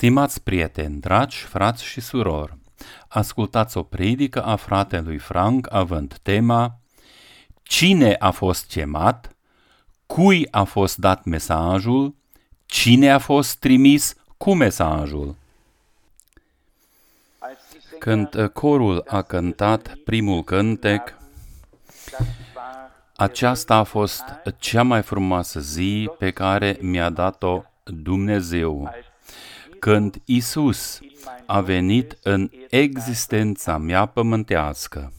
Stimați prieteni, dragi frați și surori, ascultați o predică a fratelui Frank având tema Cine a fost chemat, cui a fost dat mesajul, cine a fost trimis cu mesajul. Când corul a cântat primul cântec, aceasta a fost cea mai frumoasă zi pe care mi-a dat-o Dumnezeu. Când Iisus a venit în existența mea pământească,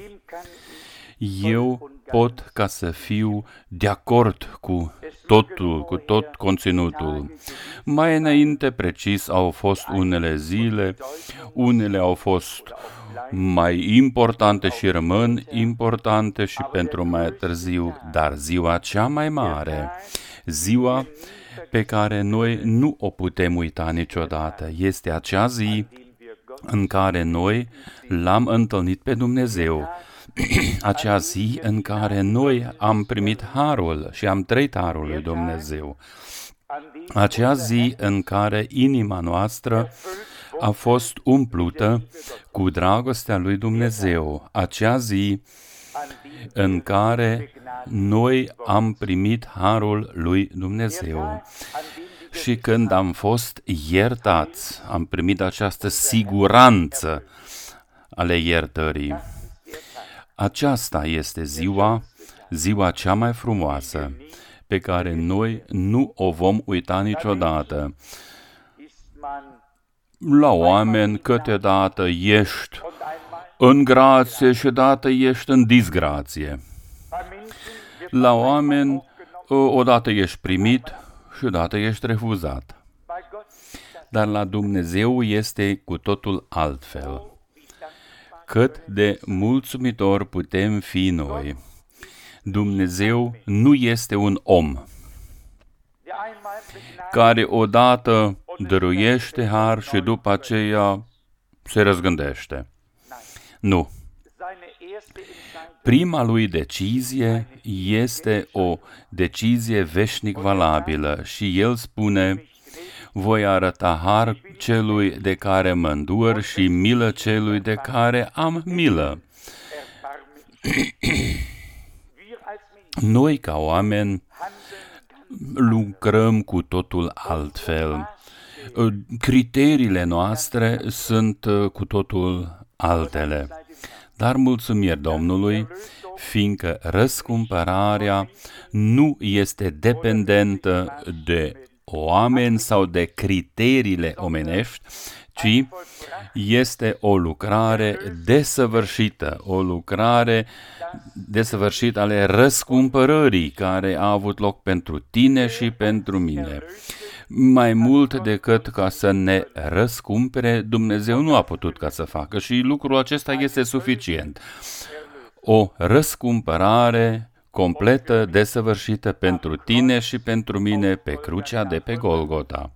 eu pot ca să fiu de acord cu totul, cu tot conținutul. Mai înainte, precis, au fost unele zile, unele au fost mai importante și rămân importante și pentru mai târziu, dar ziua cea mai mare, ziua pe care noi nu o putem uita niciodată, este acea zi în care noi l-am întâlnit pe Dumnezeu, acea zi în care noi am primit harul și am trăit harul lui Dumnezeu, acea zi în care inima noastră a fost umplută cu dragostea lui Dumnezeu, acea zi în care noi am primit harul lui Dumnezeu. Și când am fost iertați, am primit această siguranță ale iertării. Aceasta este ziua cea mai frumoasă, pe care noi nu o vom uita niciodată. La oameni câteodată ești în grație și odată ești în disgrație. La oameni odată ești primit și odată ești refuzat. Dar la Dumnezeu este cu totul altfel. Cât de mulțumitor putem fi noi. Dumnezeu nu este un om care odată dăruiește har și după aceea se răzgândește. Nu. Prima lui decizie este o decizie veșnic valabilă și el spune: voi arăta har celui de care mă îndur și milă celui de care am milă. Noi, ca oameni, lucrăm cu totul altfel. Criteriile noastre sunt cu totul altele. Dar mulțumiri Domnului, fiindcă răscumpărarea nu este dependentă de oameni sau de criteriile omenești, ci este o lucrare desăvârșită, o lucrare desăvârșită ale răscumpărării care a avut loc pentru tine și pentru mine. Mai mult decât ca să ne răscumpere, Dumnezeu nu a putut ca să facă și lucrul acesta este suficient. O răscumpărare completă, desăvârșită pentru tine și pentru mine pe crucea de pe Golgota.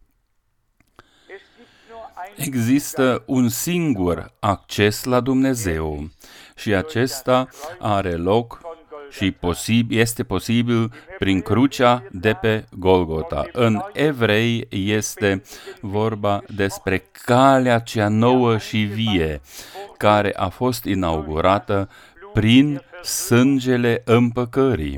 Există un singur acces la Dumnezeu și acesta are loc și este posibil prin crucea de pe Golgota. În Evrei este vorba despre calea cea nouă și vie, care a fost inaugurată prin sângele împăcării.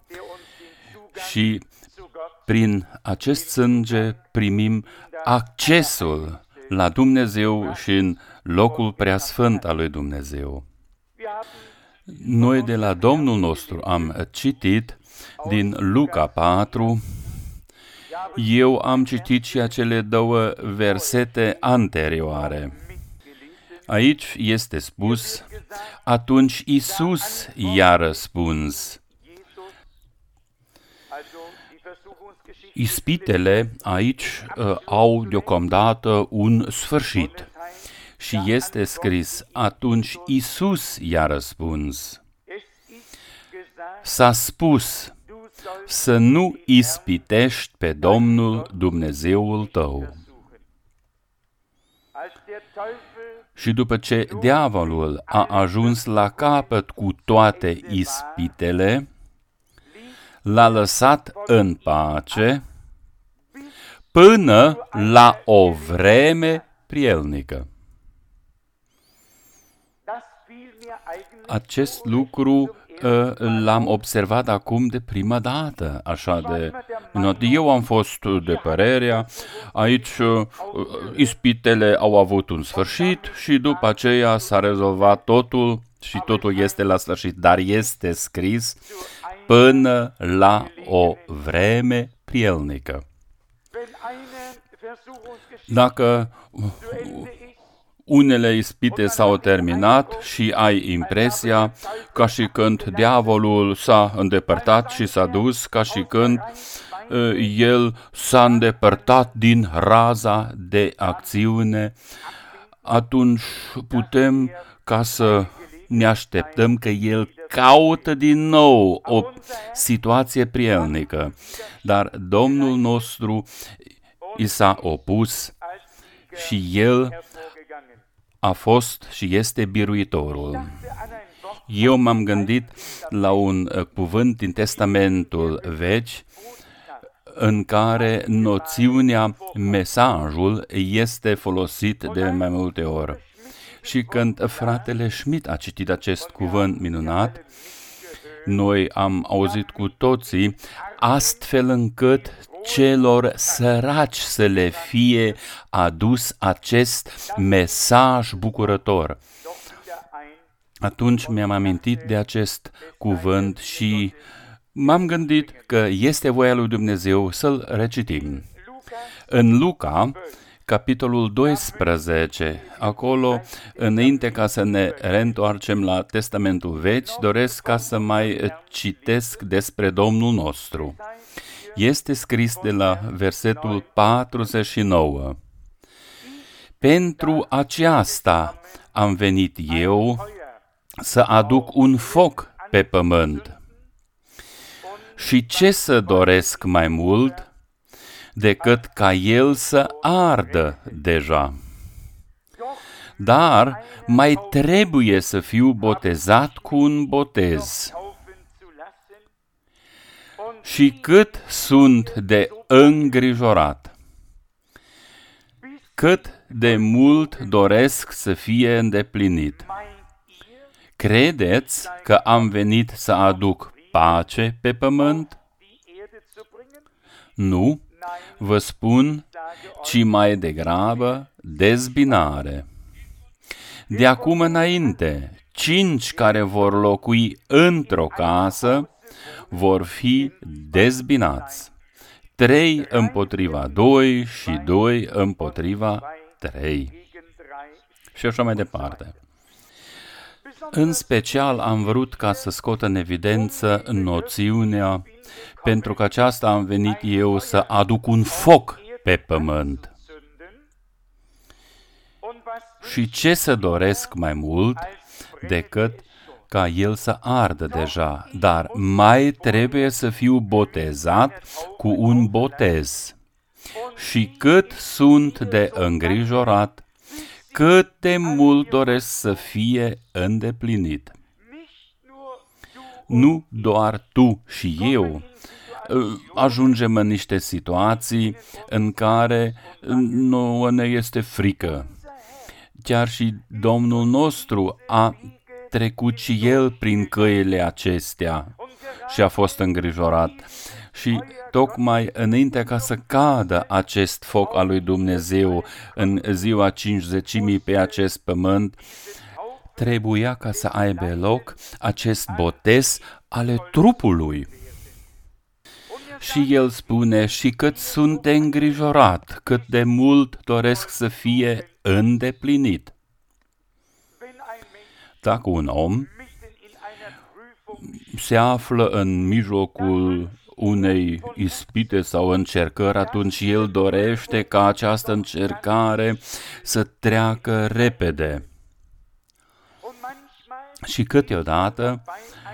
Și prin acest sânge primim accesul la Dumnezeu și în locul preasfânt al lui Dumnezeu. Noi de la Domnul nostru am citit din Luca 4, eu am citit și acele două versete anterioare. Aici este spus, atunci Iisus i-a răspuns. Ispitele aici au deocamdată un sfârșit. Și este scris, atunci Iisus i-a răspuns. S-a spus să nu ispitești pe Domnul Dumnezeul tău. Și după ce diavolul a ajuns la capăt cu toate ispitele, l-a lăsat în pace până la o vreme prielnică. Acest lucru l-am observat acum de prima dată, așa de minunat. Eu am fost de părerea, aici ispitele au avut un sfârșit și după aceea s-a rezolvat totul și totul este la sfârșit, dar este scris până la o vreme prielnică. Dacă unele ispite s-au terminat și ai impresia ca și când diavolul s-a îndepărtat și s-a dus, ca și când el s-a îndepărtat din raza de acțiune, atunci putem ca să ne așteptăm că el caută din nou o situație prielnică. Dar Domnul nostru i s-a opus și el a fost și este biruitorul. Eu m-am gândit la un cuvânt din Testamentul Vechi în care noțiunea mesajul este folosit de mai multe ori. Și când fratele Schmidt a citit acest cuvânt minunat, noi am auzit cu toții, astfel încât celor săraci să le fie adus acest mesaj bucurător. Atunci mi-am amintit de acest cuvânt și m-am gândit că este voia lui Dumnezeu să-l recitim. În Luca, capitolul 12, acolo, înainte ca să ne reîntoarcem la Testamentul Vechi, doresc ca să mai citesc despre Domnul nostru. Este scris de la versetul 49. Pentru aceasta am venit eu să aduc un foc pe pământ. Și ce să doresc mai mult decât ca el să ardă deja? Dar mai trebuie să fiu botezat cu un botez. Și cât sunt de îngrijorat, cât de mult doresc să fie îndeplinit. Credeți că am venit să aduc pace pe pământ? Nu, vă spun, ci mai degrabă dezbinare. De acum înainte, 5 care vor locui într-o casă vor fi dezbinați. 3 împotriva 2 și 2 împotriva 3. Și așa mai departe. În special am vrut ca să scot în evidență noțiunea, pentru că aceasta am venit eu să aduc un foc pe pământ. Și ce să doresc mai mult decât ca el să ardă deja, dar mai trebuie să fiu botezat cu un botez. Și cât sunt de îngrijorat, cât de mult doresc să fie îndeplinit. Nu doar tu și eu ajungem în niște situații în care nouă ne este frică. Chiar și Domnul nostru a trecut și El prin căile acestea și a fost îngrijorat. Și tocmai înainte ca să cadă acest foc al lui Dumnezeu în ziua Cincizecimii pe acest pământ, trebuia ca să aibă loc acest botez ale trupului. Și el spune, și cât sunt de îngrijorat, cât de mult doresc să fie îndeplinit. Dacă un om se află în mijlocul unei ispite sau încercări, atunci el dorește ca această încercare să treacă repede. Și câteodată,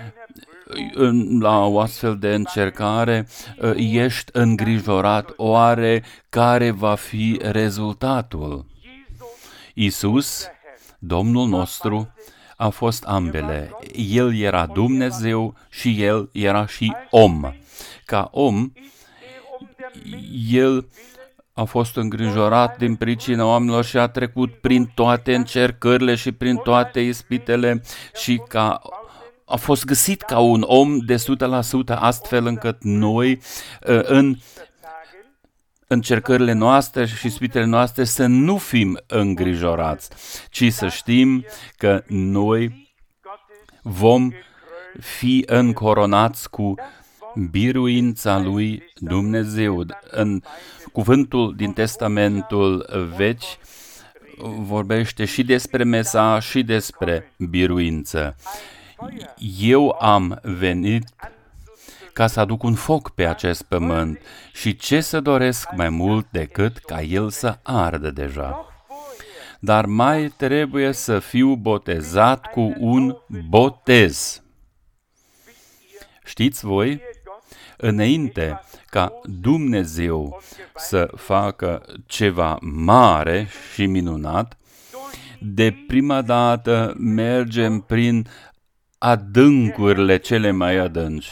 la o astfel de încercare, ești îngrijorat, oare care va fi rezultatul? Iisus, Domnul nostru, a fost ambele. El era Dumnezeu și El era și om. Ca om, El a fost îngrijorat din pricina oamenilor și a trecut prin toate încercările și prin toate ispitele și a fost găsit ca un om de 100%, astfel încât noi în încercările noastre și ispitele noastre să nu fim îngrijorați, ci să știm că noi vom fi încoronați cu biruința lui Dumnezeu. În cuvântul din Testamentul Vechi vorbește și despre mesaj și despre biruință. Eu am venit ca să aduc un foc pe acest pământ și ce să doresc mai mult decât ca el să ardă deja. Dar mai trebuie să fiu botezat cu un botez. Știți voi? Înainte ca Dumnezeu să facă ceva mare și minunat, de prima dată mergem prin adâncurile cele mai adânci.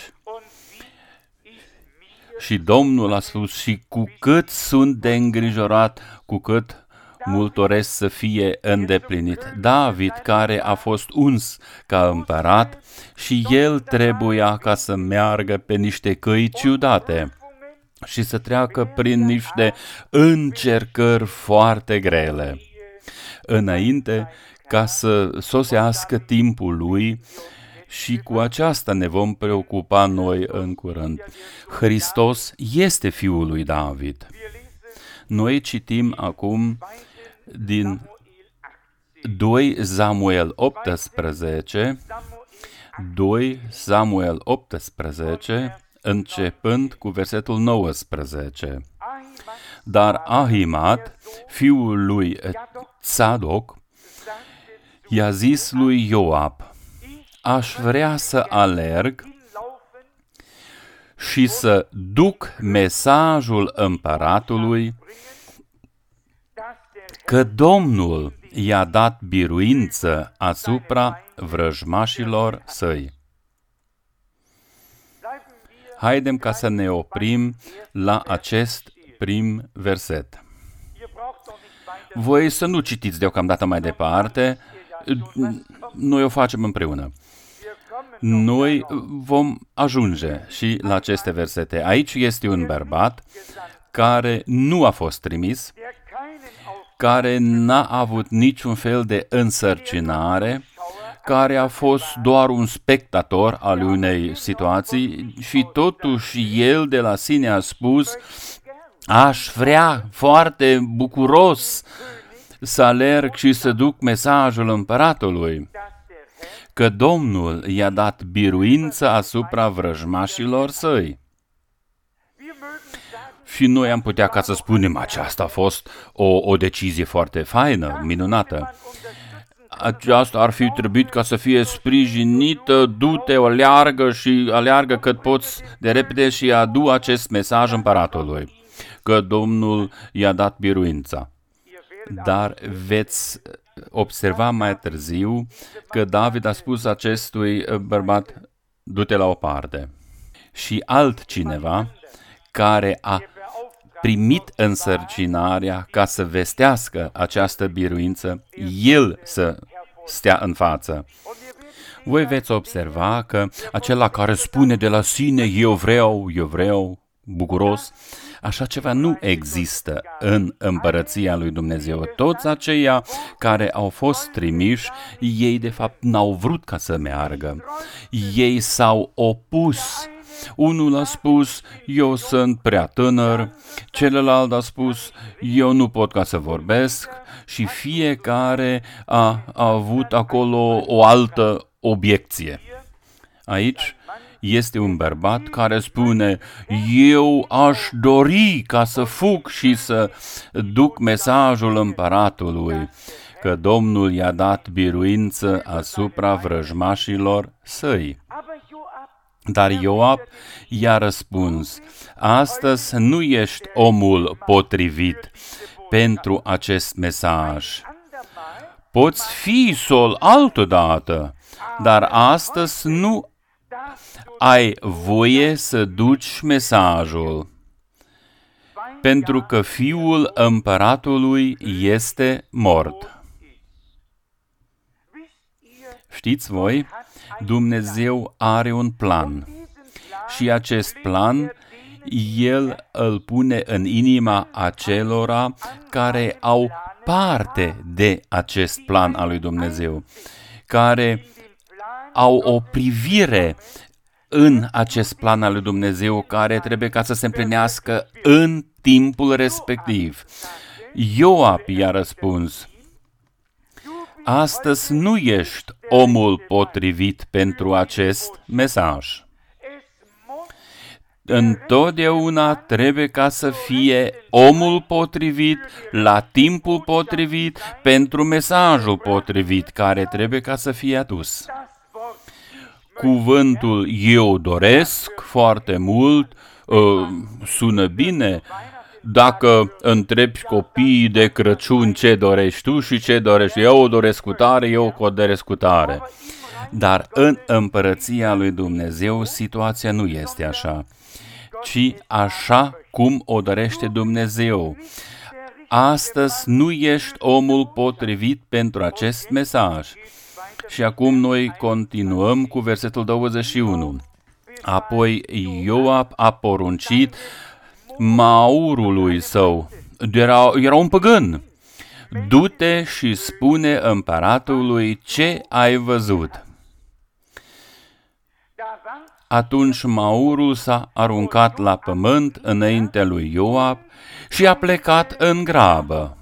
Și Domnul a spus, și cu cât sunt de îngrijorat, cu cât mult doresc să fie îndeplinit. David, care a fost uns ca împărat, și el trebuia ca să meargă pe niște căi ciudate și să treacă prin niște încercări foarte grele, înainte ca să sosească timpul lui. Și cu aceasta ne vom preocupa noi în curând. Hristos este Fiul lui David. Noi citim acum din 2 Samuel 18, începând cu versetul 19. Dar Ahimat, fiul lui Tzadok, i-a zis lui Ioab: aș vrea să alerg și să duc mesajul împăratului că Domnul i-a dat biruință asupra vrăjmașilor săi. Haidem ca să ne oprim la acest prim verset. Voi să nu citiți deocamdată mai departe, noi o facem împreună. Noi vom ajunge și la aceste versete. Aici este un bărbat care nu a fost trimis, care n-a avut niciun fel de însărcinare, care a fost doar un spectator al unei situații și totuși el de la sine a spus: aș vrea foarte bucuros să alerg și să duc mesajul împăratului că Domnul i-a dat biruință asupra vrăjmașilor săi. Și noi am putea ca să spunem, aceasta a fost o decizie foarte faină, minunată. Aceasta ar fi trebuit ca să fie sprijinită, du-te, aleargă cât poți de repede și adu acest mesaj împăratului, că Domnul i-a dat biruința. Dar veți observa mai târziu că David a spus acestui bărbat: du-te la o parte. Și altcineva care a primit însărcinarea ca să vestească această biruință, el să stea în față. Voi veți observa că acela care spune de la sine, eu vreau, bucuros, așa ceva nu există în împărăția lui Dumnezeu. Toți aceia care au fost trimiși, ei de fapt n-au vrut ca să meargă. Ei s-au opus. Unul a spus: eu sunt prea tânăr, celălalt a spus: eu nu pot ca să vorbesc, și fiecare a avut acolo o altă obiecție. Aici este un bărbat care spune: eu aș dori ca să fug și să duc mesajul împăratului, că Domnul i-a dat biruință asupra vrăjmașilor săi. Dar Ioab i-a răspuns: astăzi nu ești omul potrivit pentru acest mesaj. Poți fi sol altădată, dar astăzi nu ai voie să duci mesajul, pentru că fiul împăratului este mort. Știți voi, Dumnezeu are un plan și acest plan El îl pune în inima acelora care au parte de acest plan al lui Dumnezeu, care au o privire în acest plan al lui Dumnezeu care trebuie ca să se împlinească în timpul respectiv. Ioab i-a răspuns: astăzi nu ești omul potrivit pentru acest mesaj. Întotdeauna trebuie ca să fie omul potrivit, la timpul potrivit, pentru mesajul potrivit, care trebuie ca să fie adus. Cuvântul eu doresc foarte mult sună bine. Dacă întrebi copiii de Crăciun ce dorești tu și ce dorești, eu doresc cu tare, eu doresc cu tare. Dar în împărăția lui Dumnezeu situația nu este așa, ci așa cum o dorește Dumnezeu. Astăzi nu ești omul potrivit pentru acest mesaj. Și acum noi continuăm cu versetul 21. Apoi Ioab a poruncit maurului său, era un păgân: du-te și spune împăratului ce ai văzut. Atunci maurul s-a aruncat la pământ înaintea lui Ioab și a plecat în grabă.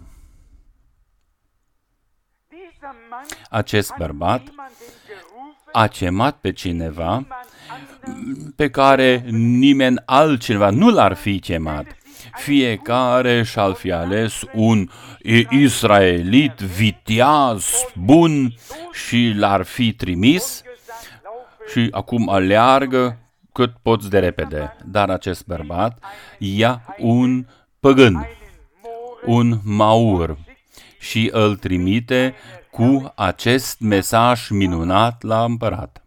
Acest bărbat a chemat pe cineva pe care nimeni altcineva nu l-ar fi chemat. Fiecare și-ar fi ales un israelit viteaz bun și l-ar fi trimis și acum aleargă cât poți de repede. Dar acest bărbat ia un păgân, un maur, și îl trimite cu acest mesaj minunat la împărat.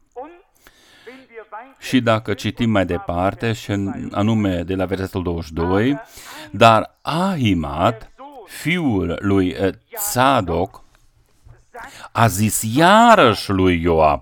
Și dacă citim mai departe, și anume de la versetul 22, dar Ahimat, fiul lui Tzadok, a zis iarăși lui Ioab: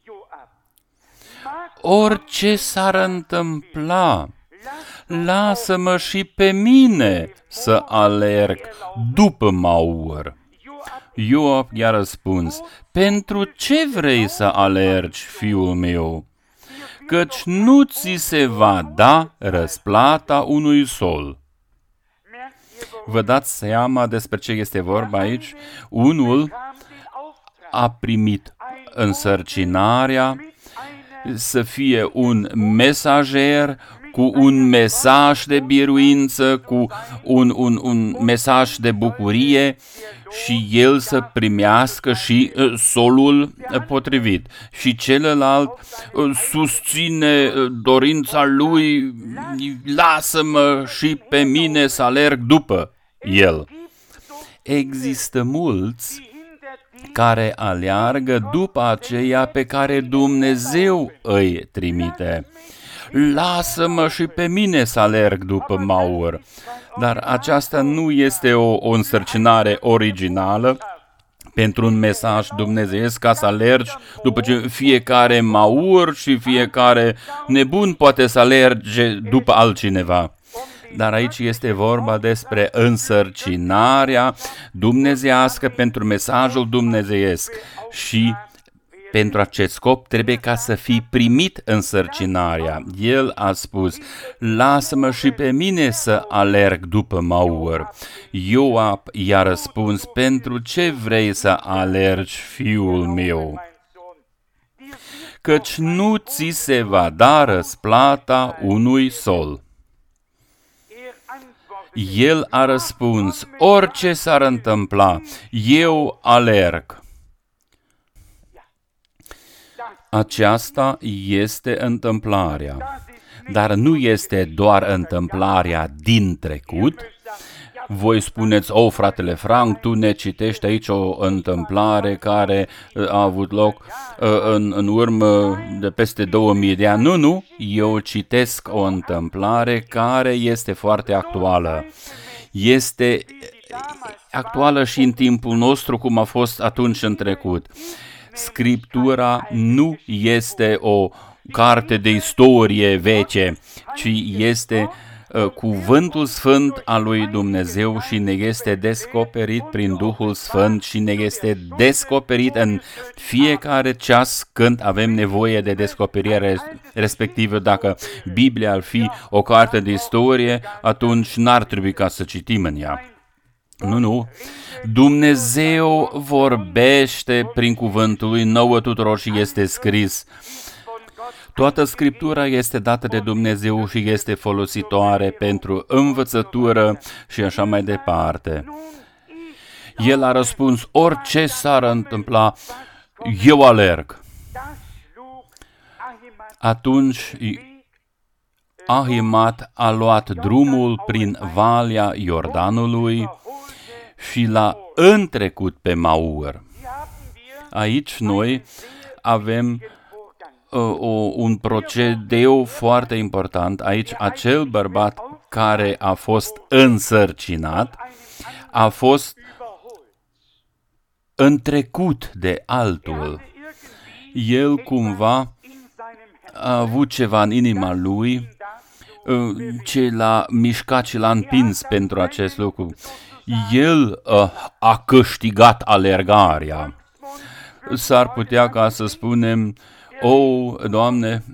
orice s-ar întâmpla, lasă-mă și pe mine să alerg după maur. Ioab i-a răspuns: pentru ce vrei să alergi, fiul meu? Căci nu ți se va da răsplata unui sol. Vă dați seama despre ce este vorba aici? Unul a primit însărcinarea să fie un mesager cu un mesaj de biruință, cu un mesaj de bucurie, și el să primească și solul potrivit. Și celălalt susține dorința lui: lasă-mă și pe mine să alerg după el. Există mulți care aleargă după aceea pe care Dumnezeu îi trimite. Lasă-mă și pe mine să alerg după maur. Dar aceasta nu este o însărcinare originală pentru un mesaj dumnezeiesc, ca să alergi după ce fiecare maur și fiecare nebun poate să alerge după altcineva. Dar aici este vorba despre însărcinarea dumnezeiască pentru mesajul dumnezeiesc și pentru acest scop trebuie ca să fii primit însărcinarea. El a spus: lasă-mă și pe mine să alerg după maur. Ioab i-a răspuns: pentru ce vrei să alergi, fiul meu? Căci nu ți se va da răsplata unui sol. El a răspuns: orice s-ar întâmpla, eu alerg. Aceasta este întâmplarea, dar nu este doar întâmplarea din trecut, Voi spuneți, fratele Frank, tu ne citești aici o întâmplare care a avut loc în urmă de peste 2000 de ani. Nu, eu citesc o întâmplare care este foarte actuală. Este actuală și în timpul nostru, cum a fost atunci în trecut. Scriptura nu este o carte de istorie veche, ci este cuvântul sfânt al lui Dumnezeu și ne este descoperit prin Duhul Sfânt și ne este descoperit în fiecare ceas când avem nevoie de descoperire respectivă. Dacă Biblia ar fi o carte de istorie, atunci n-ar trebui ca să citim în ea. Nu. Dumnezeu vorbește prin cuvântul lui nouă tuturor și este scris. Toată Scriptura este dată de Dumnezeu și este folositoare pentru învățătură și așa mai departe. El a răspuns, orice s-ar întâmpla, eu alerg. Atunci Ahimat a luat drumul prin Valea Iordanului și l-a întrecut pe Maur. Aici noi avem un procedeu foarte important. Aici acel bărbat care a fost însărcinat a fost întrecut de altul. El cumva a avut ceva în inima lui ce l-a mișcat și l-a împins pentru acest lucru. El a câștigat alergarea. S-ar putea ca să spunem, Doamne,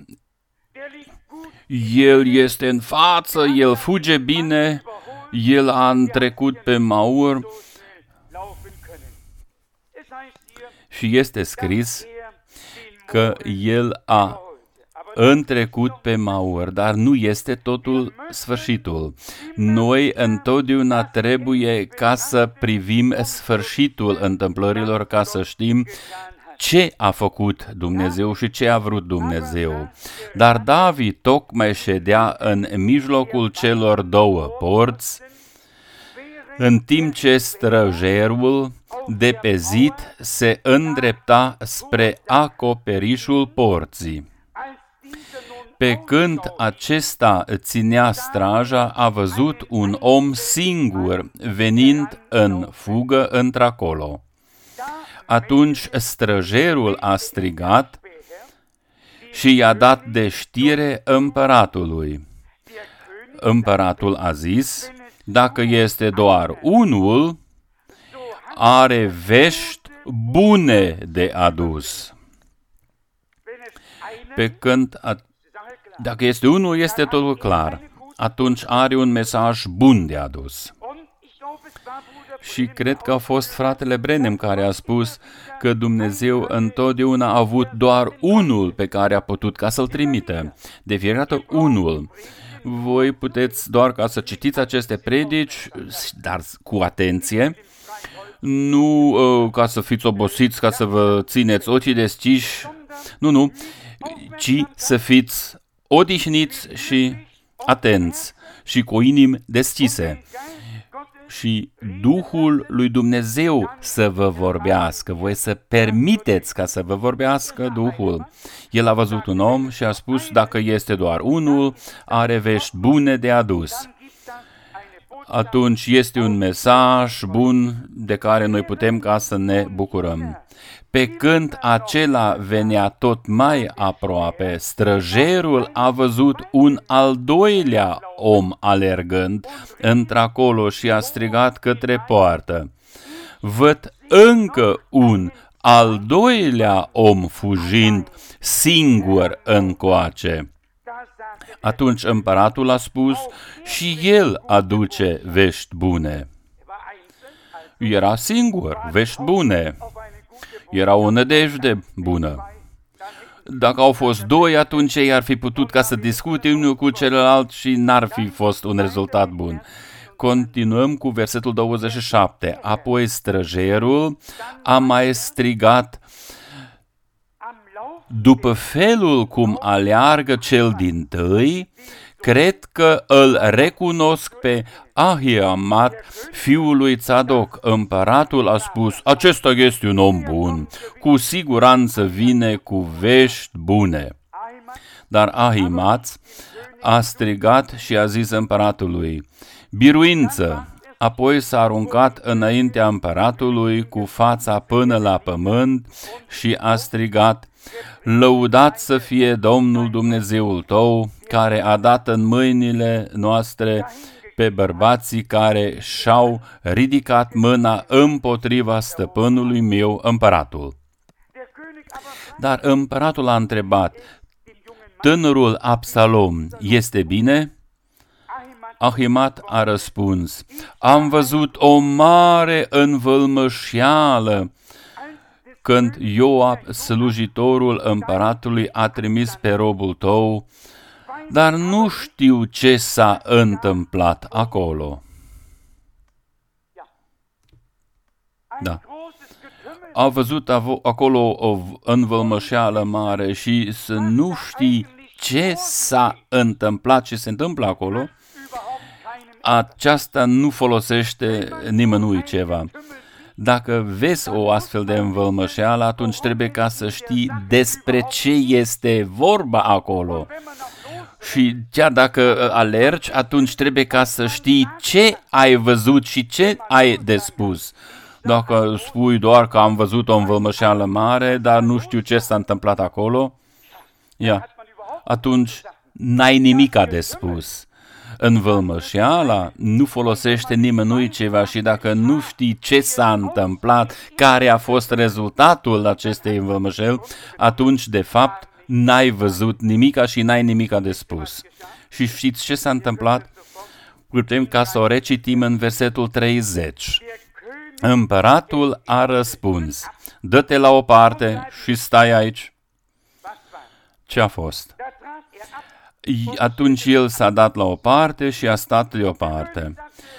el este în față, el fuge bine, el a întrecut pe Maur și este scris că el a întrecut pe Maur, dar nu este totul sfârșitul. Noi întotdeauna trebuie ca să privim sfârșitul întâmplărilor, ca să știm ce a făcut Dumnezeu și ce a vrut Dumnezeu. Dar David tocmai ședea în mijlocul celor două porți, în timp ce străjerul de pe zid se îndrepta spre acoperișul porții. Pe când acesta ținea straja, a văzut un om singur venind în fugă într-acolo. Atunci străjerul a strigat și i-a dat de știre împăratului. Împăratul a zis, dacă este doar unul, are vești bune de adus. Pe când, dacă este unul, este totul clar. Atunci are un mesaj bun de adus. Și cred că a fost fratele Branham care a spus că Dumnezeu întotdeauna a avut doar unul pe care a putut ca să-l trimită. De fiecare dată unul. Voi puteți doar ca să citiți aceste predici, dar cu atenție, nu ca să fiți obosiți, ca să vă țineți ochii deschiși, nu, ci să fiți odihniți și atenți și cu inimi deschise. Și Duhul lui Dumnezeu să vă vorbească, voi să permiteți ca să vă vorbească Duhul. El a văzut un om și a spus, dacă este doar unul, are vești bune de adus. Atunci este un mesaj bun de care noi putem ca să ne bucurăm. Pe când acela venea tot mai aproape, străjerul a văzut un al doilea om alergând într-acolo și a strigat către poartă. Văd încă un al doilea om fugind singur încoace. Atunci împăratul a spus, și el aduce vești bune. Era singur, vești bune. Era o nădejde bună. Dacă au fost doi, atunci ei ar fi putut ca să discute unul cu celălalt și n-ar fi fost un rezultat bun. Continuăm cu versetul 27. Apoi străjerul a mai strigat, după felul cum aleargă cel dintâi, cred că îl recunosc pe Ahiamat, fiul lui Tzadok. Împăratul a spus, acesta este un om bun, cu siguranță vine cu vești bune. Dar Ahimaț a strigat și a zis împăratului, biruință! Apoi s-a aruncat înaintea împăratului cu fața până la pământ și a strigat, lăudat să fie Domnul Dumnezeul tău, care a dat în mâinile noastre pe bărbații care și-au ridicat mâna împotriva stăpânului meu, împăratul. Dar împăratul a întrebat, tânărul Absalom este bine? Ahimat a răspuns, am văzut o mare învălmășeală când Ioab, slujitorul împăratului, a trimis pe robul tău, dar nu știu ce s-a întâmplat acolo. Da. A văzut acolo o învălmășeală mare și să nu știi ce s-a întâmplat, ce se întâmplă acolo, aceasta nu folosește nimănui ceva. Dacă vezi o astfel de învălmășeală, atunci trebuie ca să știi despre ce este vorba acolo. Și chiar dacă alergi, atunci trebuie ca să știi ce ai văzut și ce ai de spus. Dacă spui doar că am văzut o învălmășeală mare, dar nu știu ce s-a întâmplat acolo, atunci n-ai nimica de spus. Învălmășeala nu folosește nimănui ceva și dacă nu știi ce s-a întâmplat, care a fost rezultatul acestei învălmășeli, atunci, de fapt, n-ai văzut nimica și n-ai nimica de spus. Și știți ce s-a întâmplat? Putem ca să o recitim în versetul 30. Împăratul a răspuns, dă-te la o parte și stai aici. Ce a fost? Atunci el s-a dat la o parte și a stat deoparte.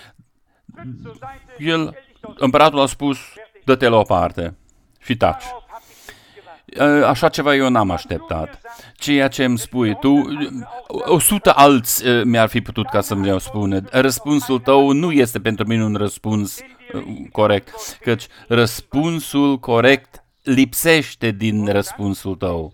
Împăratul a spus, dă-te la o parte și taci. Așa ceva eu n-am așteptat. Ceea ce îmi spui tu, 100 alți mi-ar fi putut ca să-mi spune. Răspunsul tău nu este pentru mine un răspuns corect, căci răspunsul corect lipsește din răspunsul tău.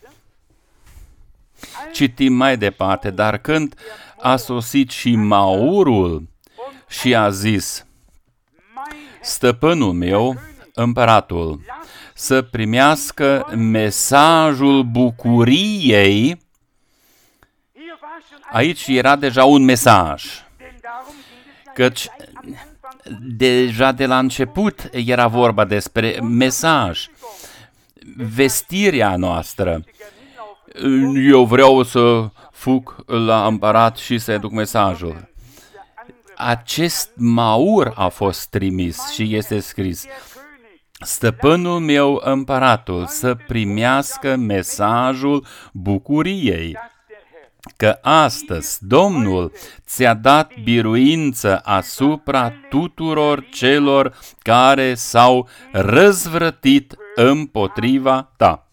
Citim mai departe, dar când a sosit și Maurul și a zis, stăpânul meu, împăratul, să primească mesajul bucuriei, aici era deja un mesaj, căci deja de la început era vorba despre mesaj, vestirea noastră. Eu vreau să fug la împărat și să-i duc mesajul. Acest Maur a fost trimis și este scris, stăpânul meu împăratul să primească mesajul bucuriei, că astăzi Domnul ți-a dat biruință asupra tuturor celor care s-au răzvrătit împotriva ta.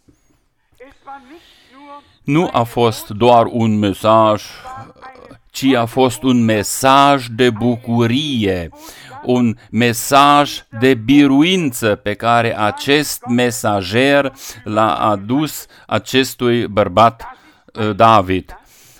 Nu a fost doar un mesaj, ci a fost un mesaj de bucurie, un mesaj de biruință pe care acest mesager l-a adus acestui bărbat David.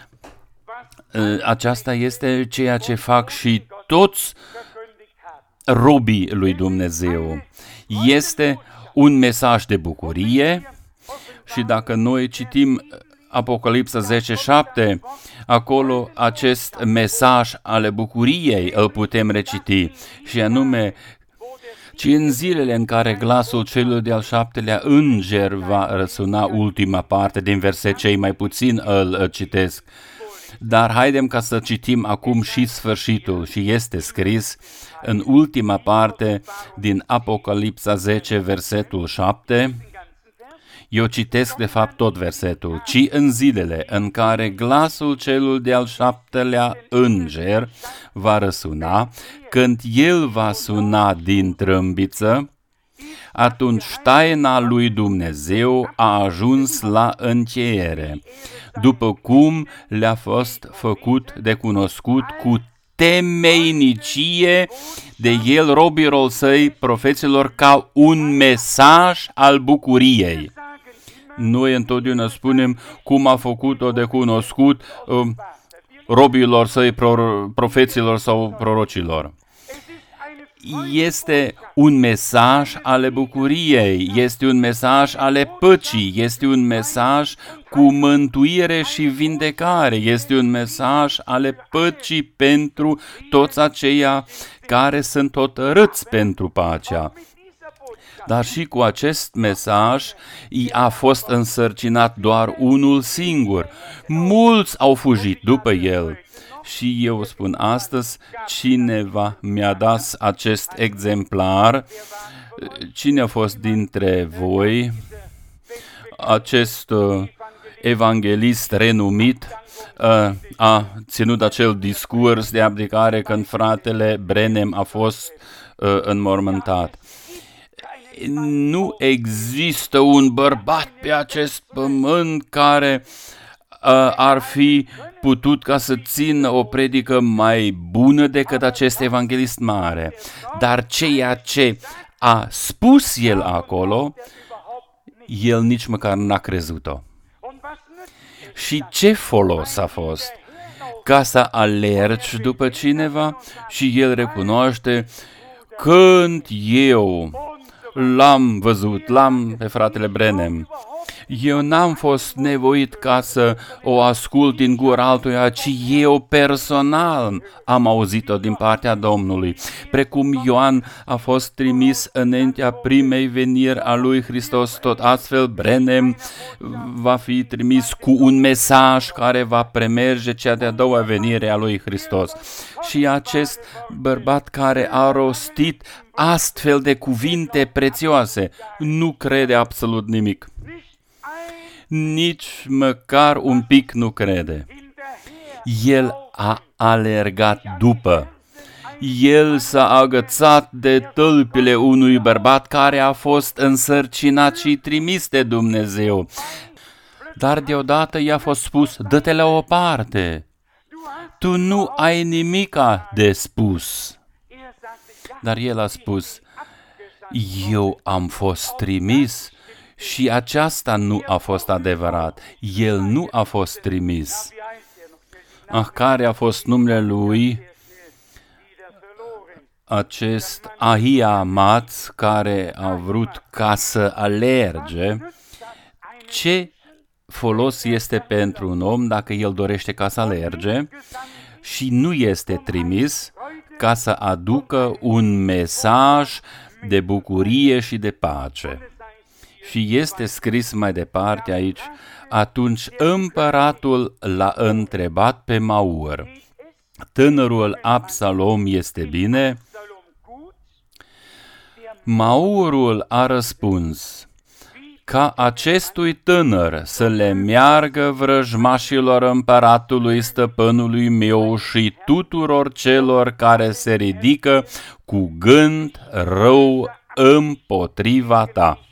Aceasta este ceea ce fac și toți robii lui Dumnezeu. Este un mesaj de bucurie și dacă noi citim Apocalipsa 10:7, acolo acest mesaj ale bucuriei îl putem reciti și anume, ci în zilele în care glasul celui de-al 7-lea înger va răsuna, ultima parte din verset, cei mai puțin îl citesc. Dar haidem ca să citim acum și sfârșitul și este scris în ultima parte din Apocalipsa 10, versetul 7, eu citesc de fapt tot versetul, ci în zilele în care glasul celui de-al 7-lea înger va răsuna, când el va suna din trâmbiță, atunci taina lui Dumnezeu a ajuns la încheiere, după cum le-a fost făcut de cunoscut cu temeinicie de el robilor săi, profeților, ca un mesaj al bucuriei. Noi întotdeauna spunem cum a făcut-o de cunoscut robilor săi, profeților sau prorocilor. Este un mesaj ale bucuriei, este un mesaj ale păcii, este un mesaj cu mântuire și vindecare, este un mesaj ale păcii pentru toți aceia care sunt hotărâți pentru pacea. Dar și cu acest mesaj i-a fost însărcinat doar unul singur. Mulți au fugit după el. Și eu spun astăzi, cineva mi-a dat acest exemplar. Cine a fost dintre voi acest evanghelist renumit a ținut acel discurs de abdicare când fratele Branham a fost înmormântat? Nu există un bărbat pe acest pământ care ar fi putut ca să țină o predică mai bună decât acest evanghelist mare. Dar ceea ce a spus el acolo, el nici măcar n-a crezut-o. Și ce folos a fost? Ca să alergi după cineva și el recunoaște: când eu l-am văzut, l-am pe fratele Branham, eu n-am fost nevoit ca să o ascult din gura altuia, ci eu personal am auzit-o din partea Domnului. Precum Ioan a fost trimis înaintea primei veniri a lui Hristos, tot astfel Branham va fi trimis cu un mesaj care va premerge cea de-a doua venire a lui Hristos. Și acest bărbat care a rostit astfel de cuvinte prețioase nu crede absolut nimic. Nici măcar un pic nu crede. El a alergat după. El s-a agățat de tălpile unui bărbat care a fost însărcinat și trimis de Dumnezeu. Dar deodată i-a fost spus: dă-te la o parte. Tu nu ai nimica de spus. Dar el a spus: eu am fost trimis. Și aceasta nu a fost adevărat. El nu a fost trimis. Care a fost numele lui? Acest Ahiamaț care a vrut ca să alerge. Ce folos este pentru un om dacă el dorește ca să alerge și nu este trimis ca să aducă un mesaj de bucurie și de pace? Și este scris mai departe aici: atunci împăratul l-a întrebat pe Maur: tânărul Absalom este bine? Maurul a răspuns: ca acestui tânăr să le meargă vrăjmașilor împăratului stăpânului meu și tuturor celor care se ridică cu gând rău împotriva ta.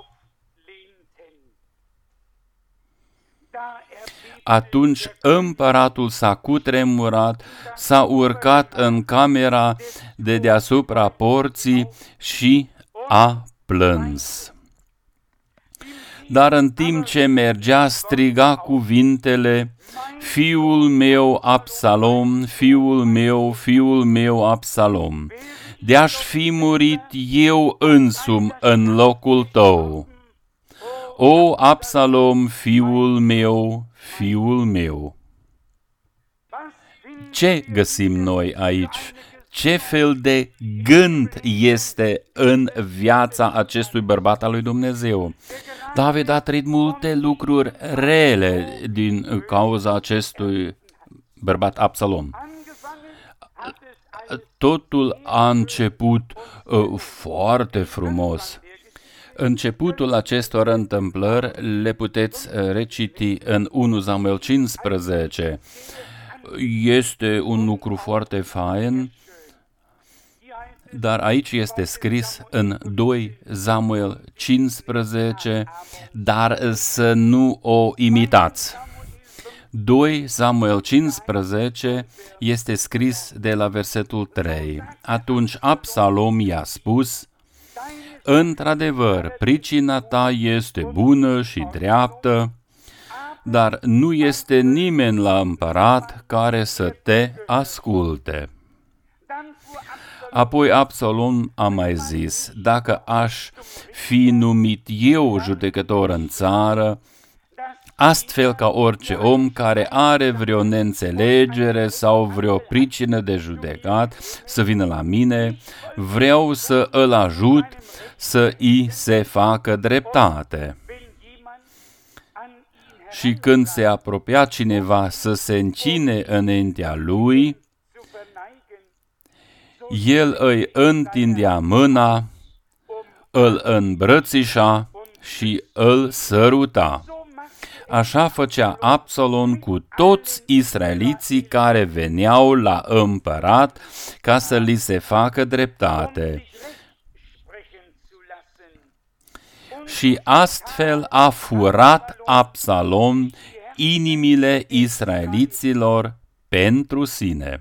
Atunci împăratul s-a cutremurat, s-a urcat în camera de deasupra porții și a plâns. Dar în timp ce mergea, striga cuvintele: fiul meu Absalom, fiul meu Absalom, de-aș fi murit eu însumi în locul tău. O, Absalom, fiul meu. Ce găsim noi aici? Ce fel de gând este în viața acestui bărbat al lui Dumnezeu? David a trăit multe lucruri rele din cauza acestui bărbat Absalom. Totul a început foarte frumos. Începutul acestor întâmplări le puteți reciti în 1 Samuel 15. Este un lucru foarte fain. Dar aici este scris în 2 Samuel 15, dar să nu o imitați. 2 Samuel 15 este scris de la versetul 3. Atunci Absalom i-a spus: într-adevăr, pricina ta este bună și dreaptă, dar nu este nimeni la împărat care să te asculte. Apoi Absalom a mai zis: dacă aș fi numit eu judecător în țară, astfel ca orice om care are vreo neînțelegere sau vreo pricină de judecat să vină la mine, vreau să îl ajut să îi se facă dreptate. Și când se apropia cineva să se încine înaintea lui, el îi întindea mâna, îl îmbrățișa și îl săruta. Așa făcea Absalom cu toți israeliții care veneau la împărat ca să li se facă dreptate. Și astfel a furat Absalom inimile israeliților pentru sine.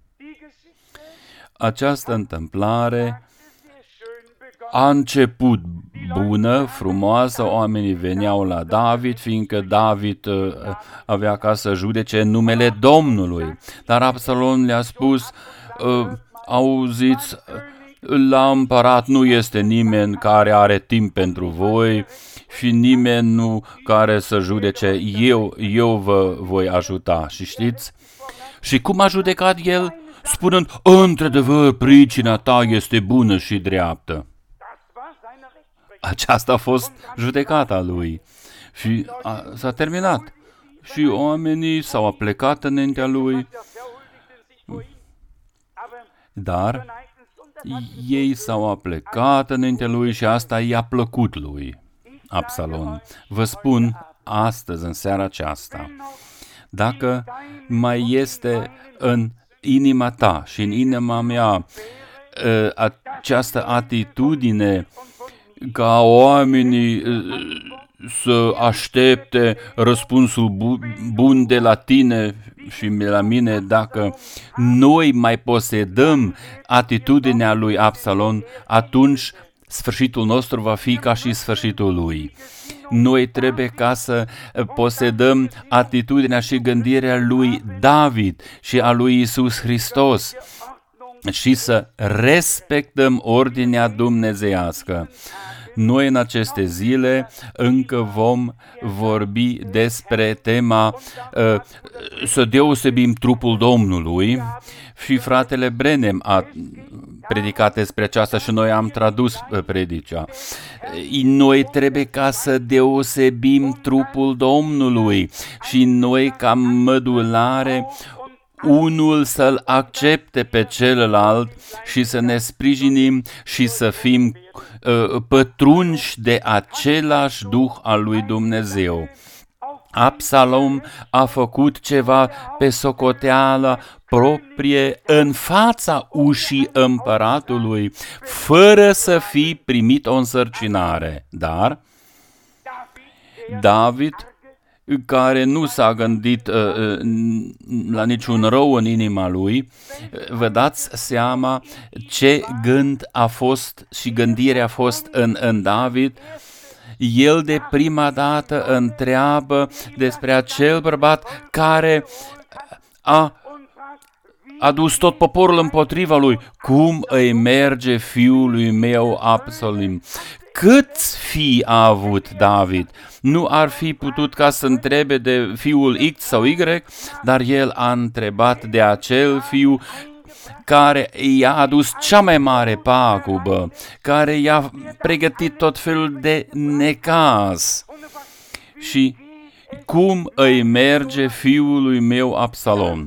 Această întâmplare a început bună, frumoasă, oamenii veneau la David, fiindcă David avea ca să judece în numele Domnului. Dar Absalom le-a spus: auziți, la împărat nu este nimeni care are timp pentru voi și nimeni nu care să judece, eu vă voi ajuta. Și știți? Și cum a judecat el? Spunând: într-adevăr, pricina ta este bună și dreaptă. Aceasta a fost judecata lui. Și s-a terminat. Și oamenii s-au aplecat înaintea lui. Dar ei s-au aplecat înaintea lui și asta i-a plăcut lui, Absalom. Vă spun astăzi, în seara aceasta, dacă mai este în inima ta și în inima mea această atitudine ca oamenii să aștepte răspunsul bun de la tine și de la mine, dacă noi mai posedăm atitudinea lui Absalom, atunci sfârșitul nostru va fi ca și sfârșitul lui. Noi trebuie ca să posedăm atitudinea și gândirea lui David și a lui Iisus Hristos și să respectăm ordinea dumnezeiască. Noi în aceste zile încă vom vorbi despre tema să deosebim trupul Domnului și fratele Brenem a predicat despre aceasta și noi am tradus predicea. Noi trebuie ca să deosebim trupul Domnului și noi ca mădulare unul să-l accepte pe celălalt și să ne sprijinim și să fim pătrunși de același Duh al lui Dumnezeu. Absalom a făcut ceva pe socoteală proprie în fața ușii împăratului, fără să fi primit o însărcinare. Dar David, care nu s-a gândit la niciun rău în inima lui, vă dați seama ce gând a fost și gândire a fost în David. El de prima dată întreabă despre acel bărbat care a adus tot poporul împotriva lui. Cum îi merge fiului meu Absalom? Câți fii a avut David? Nu ar fi putut ca să întrebe de fiul X sau Y, dar el a întrebat de acel fiu care i-a adus cea mai mare pagubă, care i-a pregătit tot felul de necaz. Și cum îi merge fiului meu Absalom?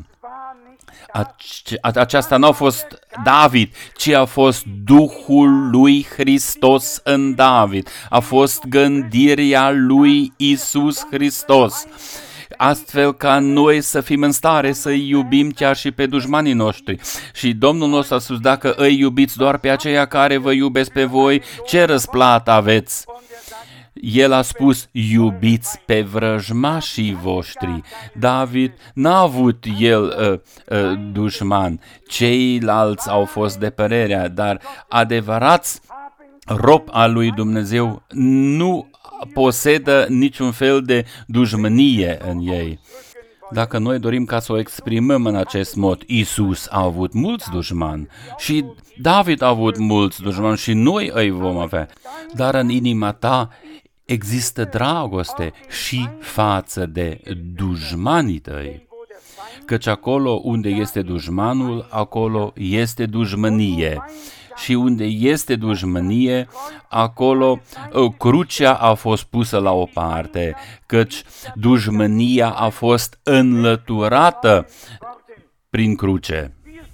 Aceasta nu a fost David, ci a fost Duhul lui Hristos în David. A fost gândirea lui Iisus Hristos, astfel ca noi să fim în stare să-i iubim chiar și pe dușmanii noștri. Și Domnul nostru a spus, dacă îi iubiți doar pe aceia care vă iubesc pe voi, ce răsplată aveți? El a spus, iubiți pe vrăjmașii voștri. David n-a avut el dușman, ceilalți au fost de părerea, dar adevărați rob al lui Dumnezeu nu posedă niciun fel de dușmănie în ei. Dacă noi dorim ca să o exprimăm în acest mod, Iisus a avut mulți dușmani și David a avut mulți dușmani și noi îi vom avea, dar în inima ta există dragoste și față de dușmanii tăi, căci acolo unde este dușmanul, acolo este dușmănie. Și unde este dușmănie, acolo crucea a fost pusă la o parte, căci dușmănia a fost înlăturată prin cruce.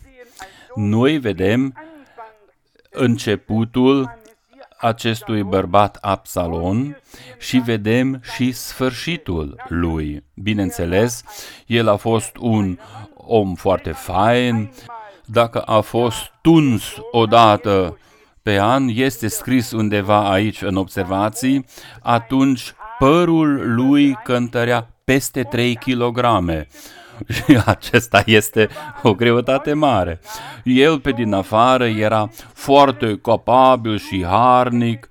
Noi vedem începutul acestui bărbat Absalom și vedem și sfârșitul lui. Bineînțeles, el a fost un om foarte fain. Dacă a fost tuns odată pe an, este scris undeva aici în observații, atunci părul lui cântărea peste 3 kilograme. Și acesta este o greutate mare. El pe din afară era foarte capabil și harnic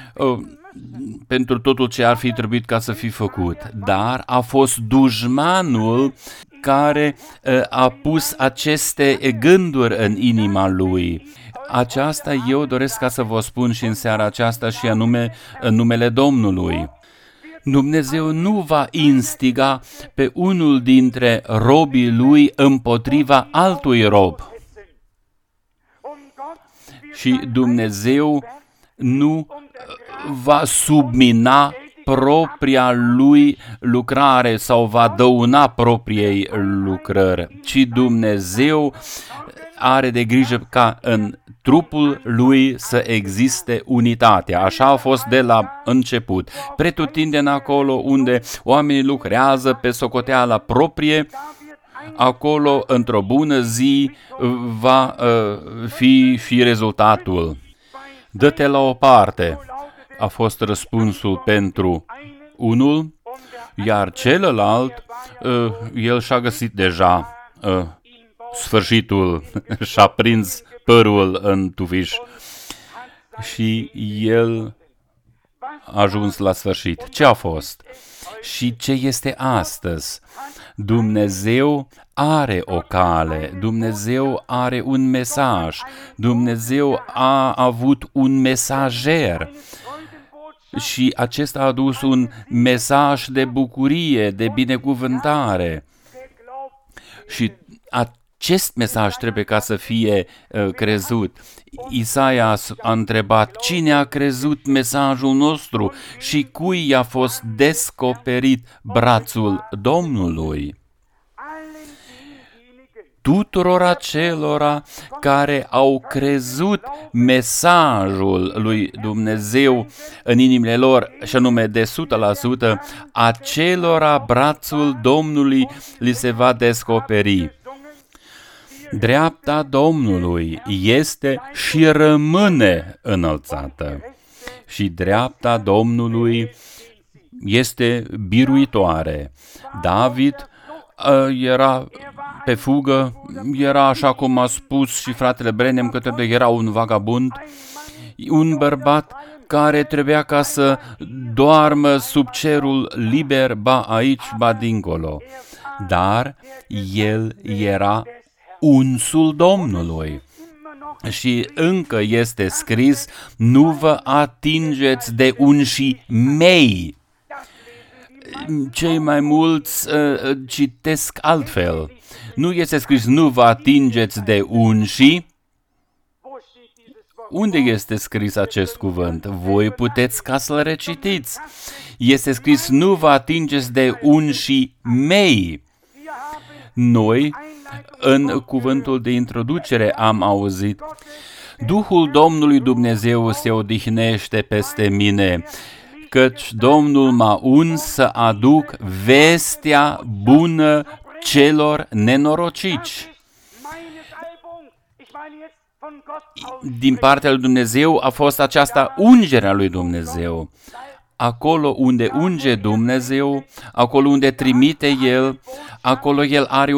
pentru totul ce ar fi trebuit ca să fi făcut, dar a fost dușmanul care a pus aceste gânduri în inima lui. Aceasta eu doresc ca să vă spun și în seara aceasta și anume în numele Domnului. Dumnezeu nu va instiga pe unul dintre robii lui împotriva altui rob. Și Dumnezeu nu va submina propria lui lucrare sau va dăuna propriei lucrări, ci Dumnezeu are de grijă ca în trupul lui să existe unitatea. Așa a fost de la început. Pretutindeni acolo unde oamenii lucrează pe socoteala proprie, acolo într-o bună zi va fi și rezultatul. Dă-te la o parte, a fost răspunsul pentru unul, iar celălalt, el și-a găsit deja sfârșitul, și-a prins părul în tufiș și el a ajuns la sfârșit. Ce a fost? Și ce este astăzi? Dumnezeu are o cale, Dumnezeu are un mesaj, Dumnezeu a avut un mesager și acesta a adus un mesaj de bucurie, de binecuvântare. Și acest mesaj trebuie ca să fie crezut. Isaia a întrebat, cine a crezut mesajul nostru și cui a fost descoperit brațul Domnului? Tuturor acelora care au crezut mesajul lui Dumnezeu în inimile lor, și anume de 100%, acelora brațul Domnului li se va descoperi. Dreapta Domnului este și rămâne înălțată și dreapta Domnului este biruitoare. David era pe fugă, era așa cum a spus și fratele Branham, că era un vagabund, un bărbat care trebuia ca să doarmă sub cerul liber, ba aici, ba dincolo. Dar el era unsul Domnului. Și încă este scris, nu vă atingeți de unșii mei. Cei mai mulți citesc altfel. Nu este scris, nu vă atingeți de unșii. Unde este scris acest cuvânt? Voi puteți ca să-l recitiți. Este scris, nu vă atingeți de unșii mei. Noi, în cuvântul de introducere, am auzit, Duhul Domnului Dumnezeu se odihnește peste mine, căci Domnul m-a uns să aduc vestea bună celor nenorociți. Din partea lui Dumnezeu a fost aceasta ungerea lui Dumnezeu. Acolo unde unge Dumnezeu, acolo unde trimite El, acolo El are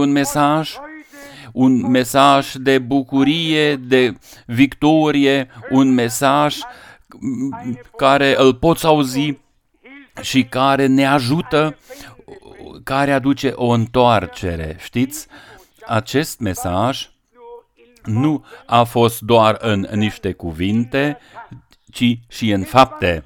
un mesaj de bucurie, de victorie, un mesaj care îl poți auzi și care ne ajută, care aduce o întoarcere. Știți, acest mesaj nu a fost doar în niște cuvinte, ci și în fapte.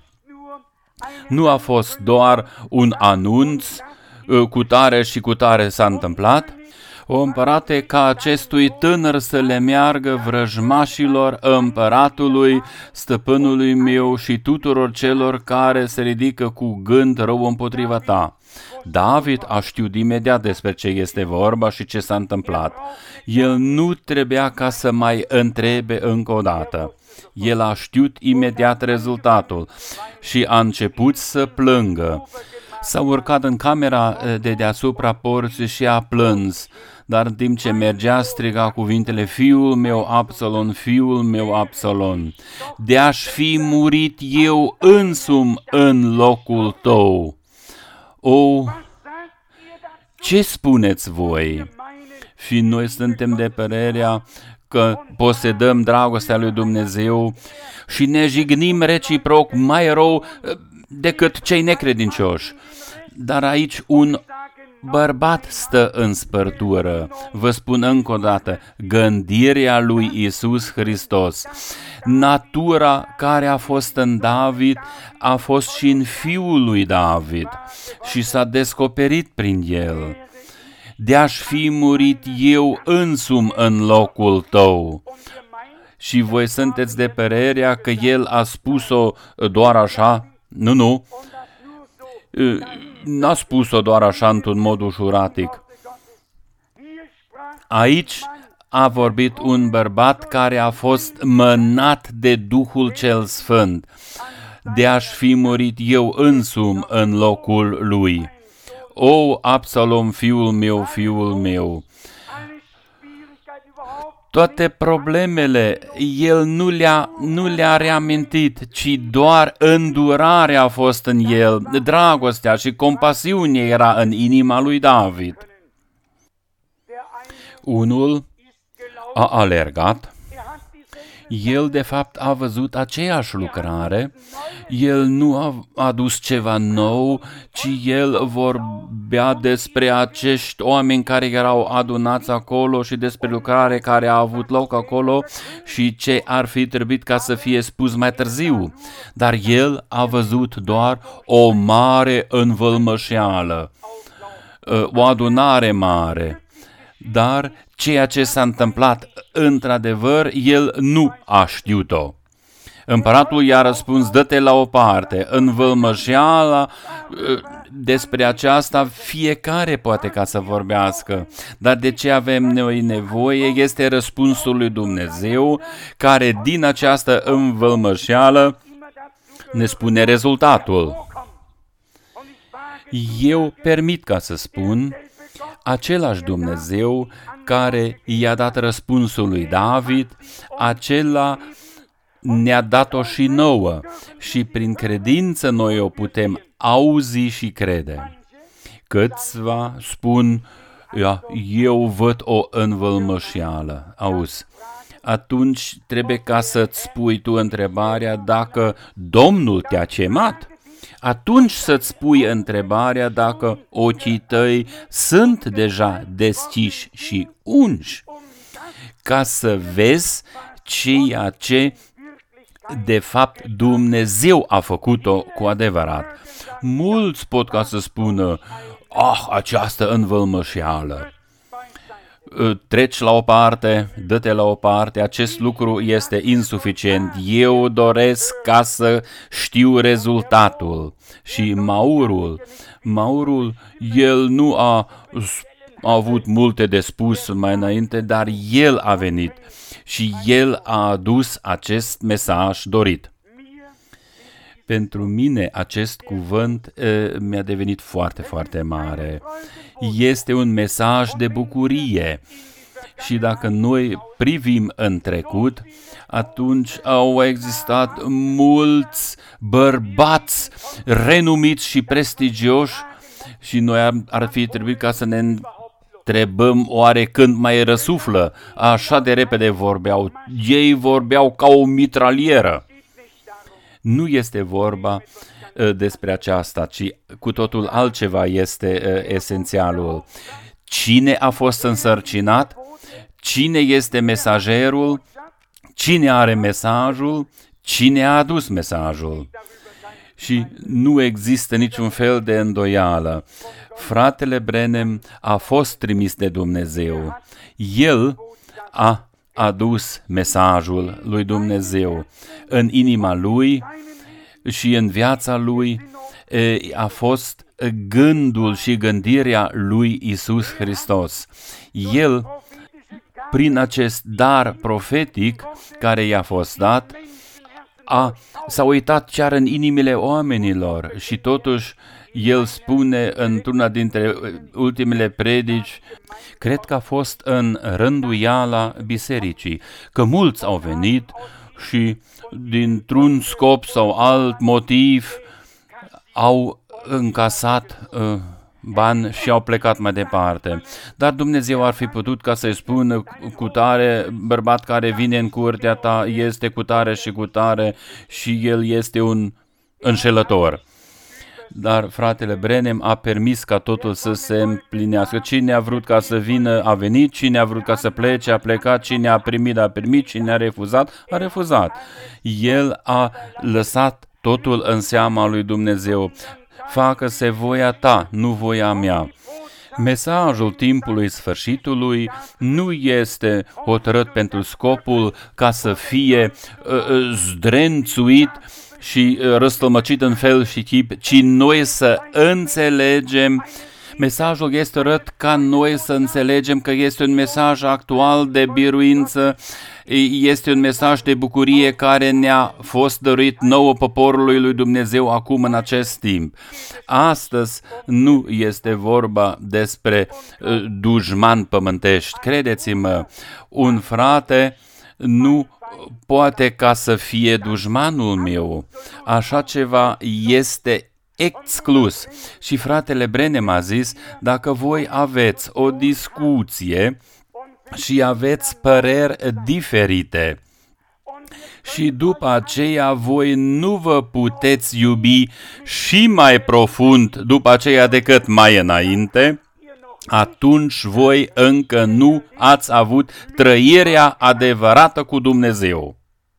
Nu a fost doar un anunț, cu tare și cu tare s-a întâmplat. O împărate, ca acestui tânăr să le meargă vrăjmașilor împăratului, stăpânului meu și tuturor celor care se ridică cu gând rău împotriva ta. David a știut imediat despre ce este vorba și ce s-a întâmplat. El nu trebuia ca să mai întrebe încă o dată. El a știut imediat rezultatul și a început să plângă. S-a urcat în camera de deasupra porții și a plâns, dar în timp ce mergea striga cuvintele: Fiul meu Absalom, fiul meu Absalom, de-aș fi murit eu însumi în locul tău. O, ce spuneți voi? Și noi suntem de părerea că posedăm dragostea lui Dumnezeu și ne jignim reciproc mai rău decât cei necredincioși. Dar aici un bărbat stă în spărtură. Vă spun încă o dată, gândirea lui Iisus Hristos, natura care a fost în David, a fost și în fiul lui David și s-a descoperit prin el. De-aș fi murit eu însumi în locul tău. Și voi sunteți de părerea că el a spus-o doar așa? Nu. N-a spus-o doar așa într-un mod ușuratic. Aici a vorbit un bărbat care a fost mânat de Duhul cel Sfânt. De-aș fi murit eu însumi în locul lui. O, Absalom, fiul meu, fiul meu! Toate problemele el nu le-a reamintit, ci doar îndurarea a fost în el, dragostea și compasiunea era în inima lui David. Unul a alergat. El, de fapt, a văzut aceeași lucrare. El nu a adus ceva nou, ci el vorbea despre acești oameni care erau adunați acolo și despre lucrare care a avut loc acolo și ce ar fi trebuit ca să fie spus mai târziu. Dar el a văzut doar o mare învălmășeală, o adunare mare. Dar ceea ce s-a întâmplat într-adevăr, el nu a știut-o. Împăratul i-a răspuns: dă-te la o parte, învălmășeala, despre aceasta fiecare poate ca să vorbească, dar de ce avem noi nevoie este răspunsul lui Dumnezeu, care din această învălmășeală ne spune rezultatul. Eu permit ca să spun, același Dumnezeu care i-a dat răspunsul lui David, acela ne-a dat-o și nouă și prin credință noi o putem auzi și crede. Câțiva spun: eu văd o învălmășeală. Auzi, atunci trebuie ca să-ți spui tu întrebarea dacă Domnul te-a chemat. Atunci să-ți pui întrebarea dacă ochii tăi sunt deja deschiși și unși, ca să vezi ceea ce de fapt Dumnezeu a făcut-o cu adevărat. Mulți pot ca să spună: această învălmășeală. Treci la o parte, dă-te la o parte, acest lucru este insuficient. Eu doresc ca să știu rezultatul. Și Maurul, el nu a avut multe de spus mai înainte, dar el a venit și el a adus acest mesaj dorit. Pentru mine acest cuvânt mi-a devenit foarte, foarte mare. Este un mesaj de bucurie. Și dacă noi privim în trecut, atunci au existat mulți bărbați renumiți și prestigioși și noi ar fi trebuit ca să ne întrebăm oare când mai răsuflă. Așa de repede vorbeau. Ei vorbeau ca o mitralieră. Nu este vorba despre aceasta, ci cu totul altceva este esențialul. Cine a fost însărcinat? Cine este mesagerul? Cine are mesajul? Cine a adus mesajul? Și nu există niciun fel de îndoială. Fratele Branham a fost trimis de Dumnezeu. El a adus mesajul lui Dumnezeu. În inima lui și în viața lui a fost gândul și gândirea lui Iisus Hristos. El, prin acest dar profetic care i-a fost dat, s-a uitat chiar în inimile oamenilor și totuși el spune într-una dintre ultimele predici, cred că a fost în rânduiala bisericii, că mulți au venit și dintr-un scop sau alt motiv au încasat bani și au plecat mai departe. Dar Dumnezeu ar fi putut ca să-i spună cu tare bărbat care vine în curtea ta este cu tare și cu tare și el este un înșelător. Dar fratele Branham a permis ca totul să se împlinească. Cine a vrut ca să vină, a venit. Cine a vrut ca să plece, a plecat. Cine a primit, a primit. Cine a refuzat, a refuzat. El a lăsat totul în seama lui Dumnezeu. Facă-se voia ta, nu voia mea. Mesajul timpului sfârșitului nu este hotărât pentru scopul ca să fie zdrențuit și răstălmăcit în fel și chip, ci noi să înțelegem. Mesajul este hotărât ca noi să înțelegem că este un mesaj actual de biruință, este un mesaj de bucurie care ne-a fost dăruit nouă poporului lui Dumnezeu acum în acest timp. Astăzi nu este vorba despre dușmani pământești. Credeți-mă, un frate nu poate ca să fie dușmanul meu. Așa ceva este exclus. Și fratele Branham a zis, dacă voi aveți o discuție și aveți păreri diferite și după aceea voi nu vă puteți iubi și mai profund după aceea decât mai înainte, atunci voi încă nu ați avut trăirea adevărată cu Dumnezeu.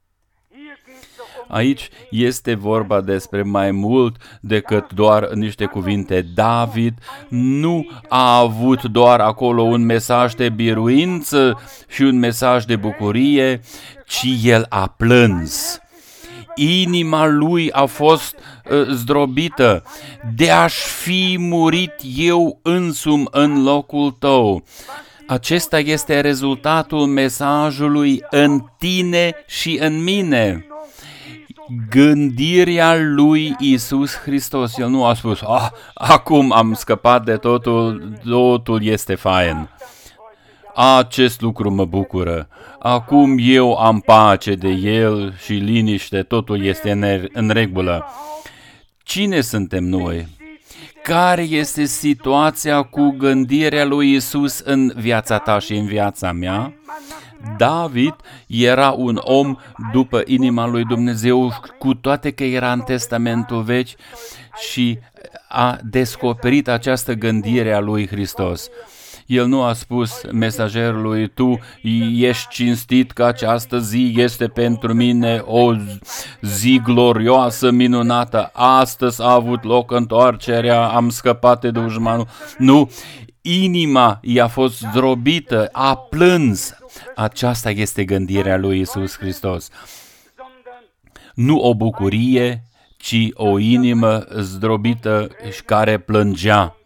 Aici este vorba despre mai mult decât doar niște cuvinte. David nu a avut doar acolo un mesaj de biruință și un mesaj de bucurie, ci el a plâns. Inima lui a fost zdrobită. De-aș fi murit eu însumi în locul tău. Acesta este rezultatul mesajului în tine și în mine. Gândirea lui Iisus Hristos. El nu a spus, acum am scăpat de totul este fain. Acest lucru mă bucură. Acum eu am pace de el și liniște, totul este în regulă. Cine suntem noi? Care este situația cu gândirea lui Iisus în viața ta și în viața mea? David era un om după inima lui Dumnezeu, cu toate că era în Testamentul Vechi și a descoperit această gândire a lui Hristos. El nu a spus mesagerului, tu ești cinstit că această zi este pentru mine o zi glorioasă, minunată, astăzi a avut loc întoarcerea, am scăpat de dușmanul. Nu, inima i-a fost zdrobită, a plâns. Aceasta este gândirea lui Iisus Hristos. Nu o bucurie, ci o inimă zdrobită și care plângea.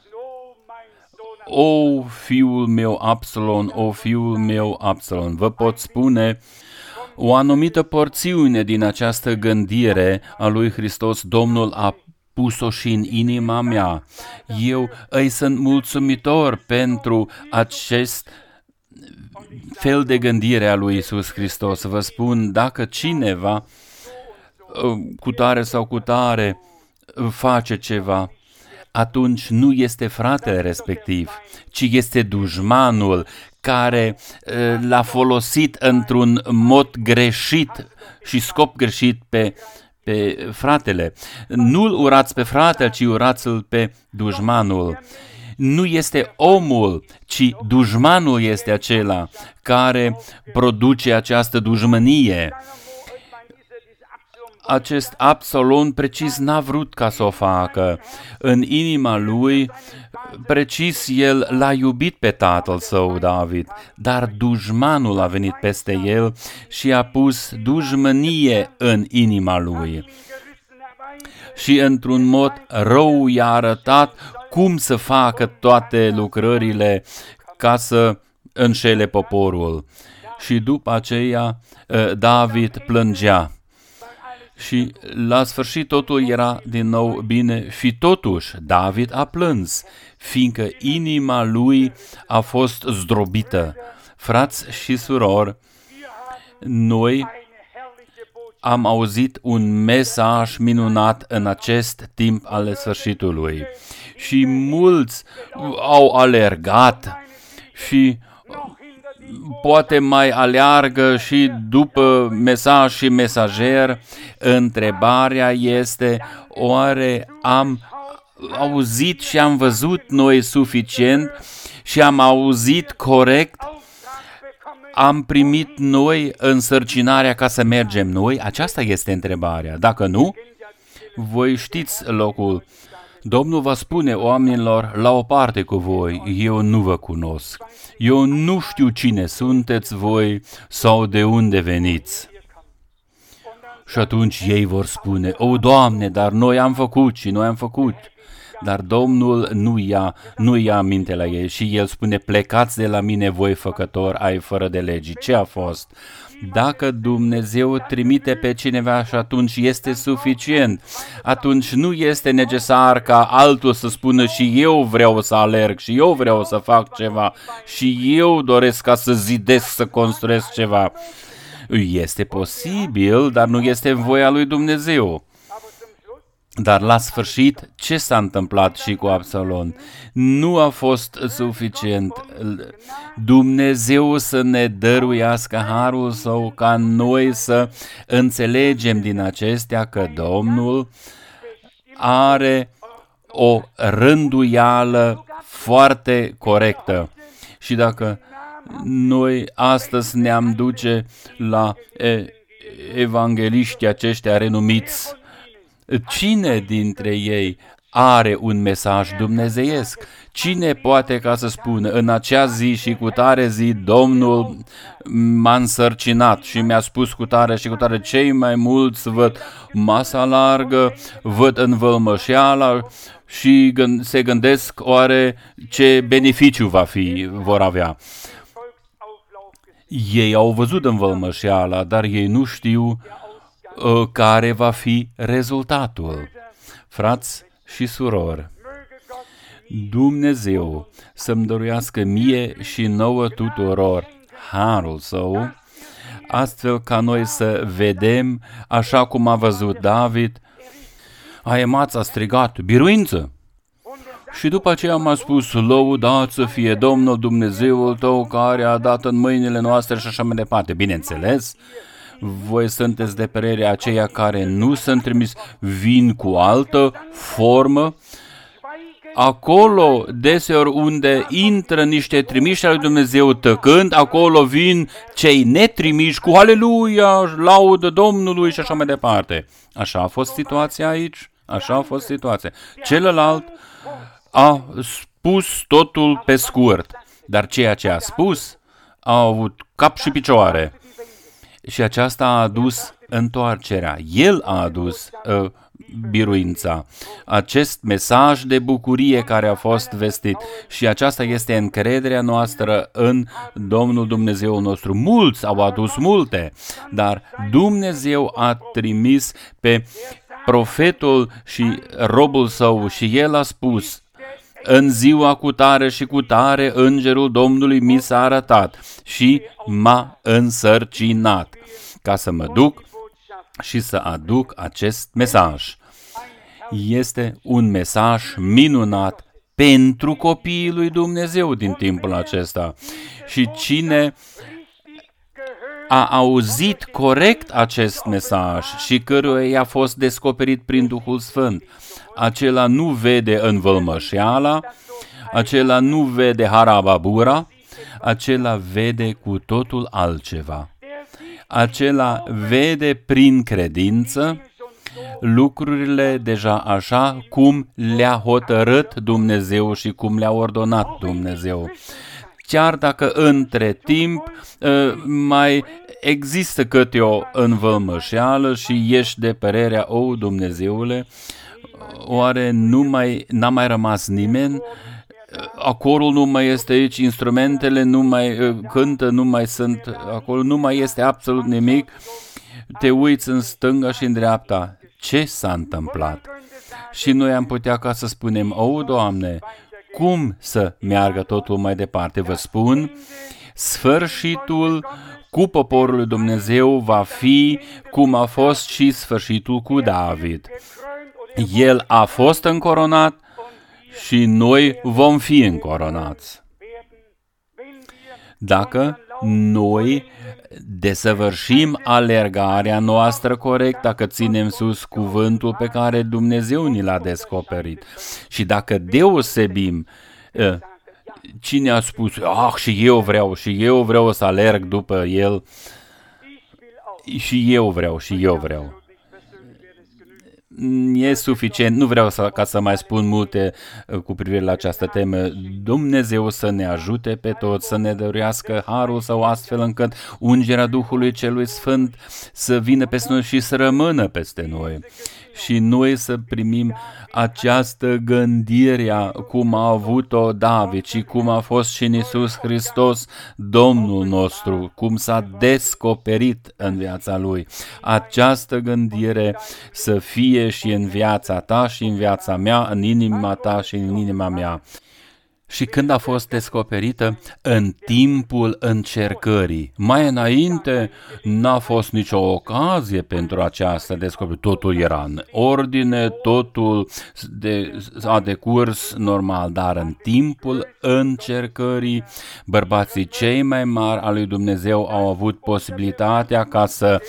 O, fiul meu Absalom, o, fiul meu Absalom, vă pot spune, O anumită porțiune din această gândire a lui Hristos, Domnul a pus-o și în inima mea. Eu îi sunt mulțumitor pentru acest fel de gândire a lui Iisus Hristos. Vă spun, dacă cineva cu tare sau cu tare face ceva, atunci nu este fratele respectiv, ci este dușmanul care l-a folosit într-un mod greșit și scop greșit pe fratele. Nu-l urați pe fratele, ci urați-l pe dușmanul. Nu este omul, ci dușmanul este acela care produce această dușmănie. Acest Absalom precis n-a vrut ca să o facă. În inima lui, precis el l-a iubit pe tatăl său, David, dar dușmanul a venit peste el și a pus dușmănie în inima lui. Și într-un mod rău i-a arătat cum să facă toate lucrările ca să înșele poporul. Și după aceea David plângea. Și la sfârșit totul era din nou bine și totuși David a plâns, fiindcă inima lui a fost zdrobită. Frați și surori, noi am auzit un mesaj minunat în acest timp al sfârșitului și mulți au alergat și poate mai aleargă și după mesaj și mesager. Întrebarea este, oare am auzit și am văzut noi suficient și am auzit corect? Am primit noi însărcinarea ca să mergem noi? Aceasta este întrebarea. Dacă nu, voi știți locul. Domnul va spune oamenilor, la o parte cu voi, eu nu vă cunosc. Eu nu știu cine sunteți voi sau de unde veniți. Și atunci ei vor spune, o, Doamne, dar noi am făcut și noi am făcut. Dar Domnul nu ia aminte la ei și El spune, plecați de la mine voi făcători ai fără de legii. Ce a fost? Dacă Dumnezeu trimite pe cineva și atunci este suficient, atunci nu este necesar ca altul să spună și eu vreau să alerg și eu vreau să fac ceva și eu doresc ca să zidesc, să construiesc ceva. Este posibil, dar nu este în voia lui Dumnezeu. Dar la sfârșit, ce s-a întâmplat și cu Absalom? Nu a fost suficient. Dumnezeu să ne dăruiască harul Său ca noi să înțelegem din acestea că Domnul are o rânduială foarte corectă. Și dacă noi astăzi ne-am duce la evangeliștii aceștia renumiți, cine dintre ei are un mesaj dumnezeiesc? Cine poate ca să spună, în acea zi și cu tare zi, Domnul m-a însărcinat și mi-a spus cu tare și cu tare, cei mai mulți văd masa largă, văd învălmășeala și se gândesc oare ce beneficiu vor avea. Ei au văzut învălmășeala, dar ei nu știu care va fi rezultatul. Frați și surori, Dumnezeu să-mi dăruiască mie și nouă tuturor harul Său, astfel ca noi să vedem, așa cum a văzut David, Ahimaț a strigat, biruință! Și după aceea m-a spus, lăudat să fie Domnul Dumnezeul tău care a dat în mâinile noastre și așa mai departe. Bineînțeles, voi sunteți de părere aceia care nu sunt trimis, vin cu altă formă. Acolo, deseori unde intră niște trimiși al lui Dumnezeu tăcând, acolo vin cei netrimiși cu aleluia, laudă Domnului și așa mai departe. Așa a fost situația aici, așa a fost situația. Celălalt a spus totul pe scurt, dar ceea ce a spus a avut cap și picioare. Și aceasta a adus întoarcerea. El a adus biruința, acest mesaj de bucurie care a fost vestit și aceasta este încrederea noastră în Domnul Dumnezeu nostru. Mulți au adus multe, dar Dumnezeu a trimis pe profetul și robul său și el a spus: în ziua cu tare și cu tare îngerul Domnului mi s-a arătat și m-a însărcinat ca să mă duc și să aduc acest mesaj. Este un mesaj minunat pentru copiii lui Dumnezeu din timpul acesta. Și cine a auzit corect acest mesaj și căruia i-a fost descoperit prin Duhul Sfânt, acela nu vede învălmășeala, acela nu vede harababura, acela vede cu totul altceva. Acela vede prin credință lucrurile deja așa cum le-a hotărât Dumnezeu și cum le-a ordonat Dumnezeu. Chiar dacă între timp mai există câte o învălmășeală și ești de părerea: o, Dumnezeule, oare n-a mai rămas nimeni? Acorul nu mai este aici, instrumentele nu mai cântă, nu mai sunt acolo, nu mai este absolut nimic. Te uiți în stânga și în dreapta. Ce s-a întâmplat? Și noi am putea ca să spunem: o, Doamne, cum să meargă totul mai departe? Vă spun, sfârșitul cu poporul lui Dumnezeu va fi cum a fost și sfârșitul cu David. El a fost încoronat și noi vom fi încoronați. Dacă noi desăvârșim alergarea noastră corect, dacă ținem sus cuvântul pe care Dumnezeu ni l-a descoperit și dacă deosebim cine a spus: și eu vreau să alerg după el, și eu vreau. E suficient, nu vreau ca să mai spun multe cu privire la această temă. Dumnezeu să ne ajute pe toți, să ne dăruiască harul său astfel încât ungerea Duhului Celui Sfânt să vină peste noi și să rămână peste noi. Și noi să primim această gândire cum a avut-o David și cum a fost și în Iisus Hristos, Domnul nostru, cum s-a descoperit în viața Lui. Această gândire să fie și în viața ta și în viața mea, în inima ta și în inima mea. Și când a fost descoperită? În timpul încercării. Mai înainte n-a fost nicio ocazie pentru această descoperire. Totul era în ordine, totul a decurs normal, dar în timpul încercării, bărbații cei mai mari al lui Dumnezeu au avut posibilitatea ca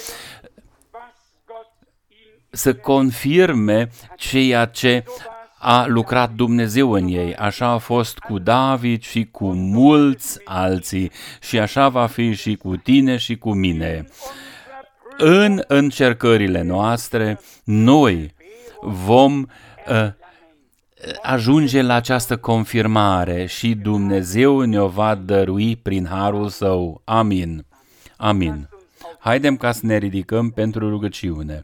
să confirme ceea ce a lucrat Dumnezeu în ei. Așa a fost cu David și cu mulți alții și așa va fi și cu tine și cu mine. În încercările noastre, noi vom ajunge la această confirmare și Dumnezeu ne-o va dărui prin harul său. Amin. Amin. Haidem ca să ne ridicăm pentru rugăciune.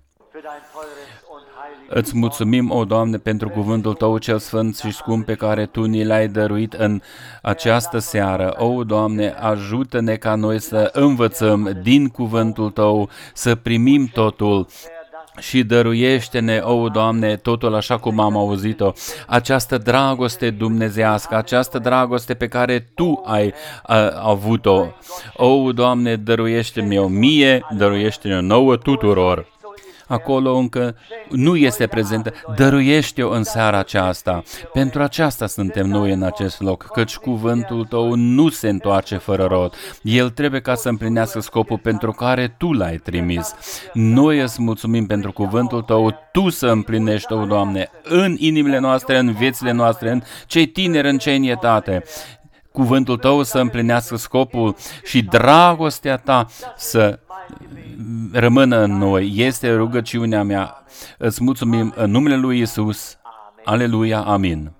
Îți mulțumim, o Doamne, pentru cuvântul Tău cel sfânt și scump pe care Tu ni l-ai dăruit în această seară. O, Doamne, ajută-ne ca noi să învățăm din cuvântul Tău, să primim totul și dăruiește-ne, o, Doamne, totul așa cum am auzit-o, această dragoste dumnezeiască, această dragoste pe care Tu ai avut-o. O, Doamne, dăruiește-mi-o mie, dăruiește-ne-o nouă tuturor. Acolo încă nu este prezentă, dăruiește-o în seara aceasta. Pentru aceasta suntem noi în acest loc, căci cuvântul Tău nu se întoarce fără rod. El trebuie ca să împlinească scopul pentru care Tu l-ai trimis. Noi îți mulțumim pentru cuvântul Tău, Tu să împlinești, o, Doamne, în inimile noastre, în viețile noastre, în cei tineri, în cei în etate. Cuvântul Tău să împlinească scopul și dragostea Ta să rămână în noi. Este rugăciunea mea. Îți mulțumim în numele lui Iisus. Aleluia. Amin.